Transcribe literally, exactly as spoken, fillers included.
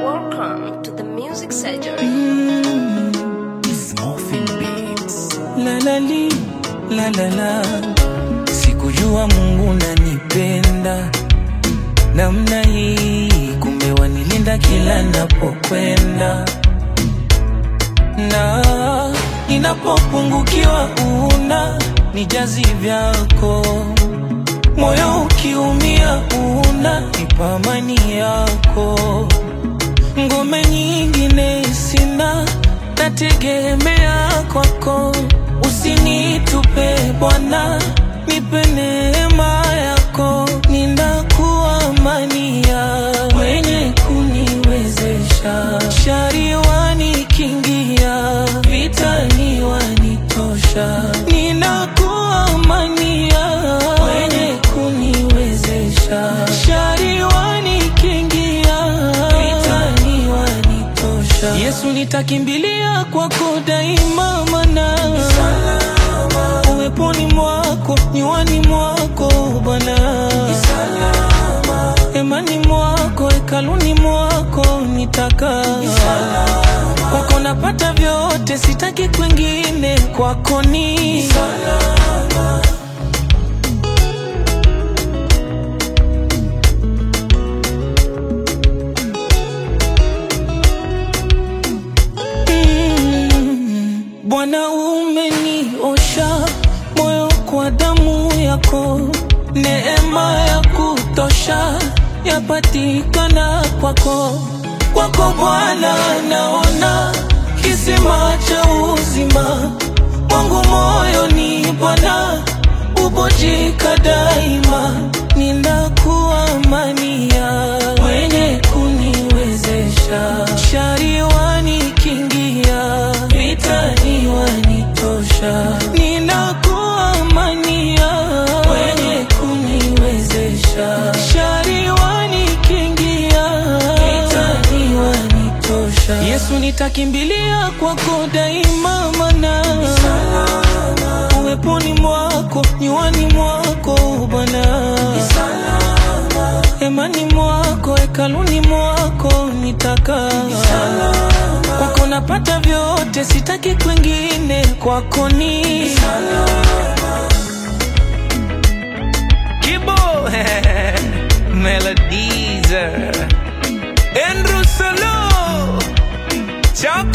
Welcome to the music surgery. Mm, it's Morphine Beats. La la li, la la la. Sikujua Mungu nanipenda namna hii, kumbe wanilinda kila napokwenda, na ninapopungukiwa una nijazi vyako, moyo ukiumia una nipa amani yako. Ngome nyingine sina, nategemea kwako. Usinitupe Bwana, nipe neema yako. Ninakuwa amani ya mwenye kuniwezesha, shari wanikingia, vitani wanitosha. Ninakuwa amani ya mwenye kuniwezesha, shari wanikingia, vitani wanitosha. Yesu nitakimbilia kwako daima, mana salama uweponi mwako, nyuani mwako Bwana, salama emani mwako, hekaluni mwako nitaka, kwako napata vyote, sitaki kwingine, kwako ni salama. Bwana umeniosha moyo kwa damu yako, neema ya kutosha yapatikana kwako. Kwako Bwana naona kisima cha uzima, mwangu moyo ni Bwana ubojika daima. Ninakuwa amani ya mwenye kuniwezesha, shari wanikingia, vitani wanitosha. Ninakuwa amani ya mwenye kuniwezesha, shari wanikingia, vitani wanitosha. Yesu nitakimbilia kwako daima, mana salama uweponi mwako, nyuani mwako Bwana, salama emani mwako, hekaluni mwako nitaka, kwako napata vyote, sitaki kwingine, kwako ni salama. Kibo Melodies Andrew Solo Chako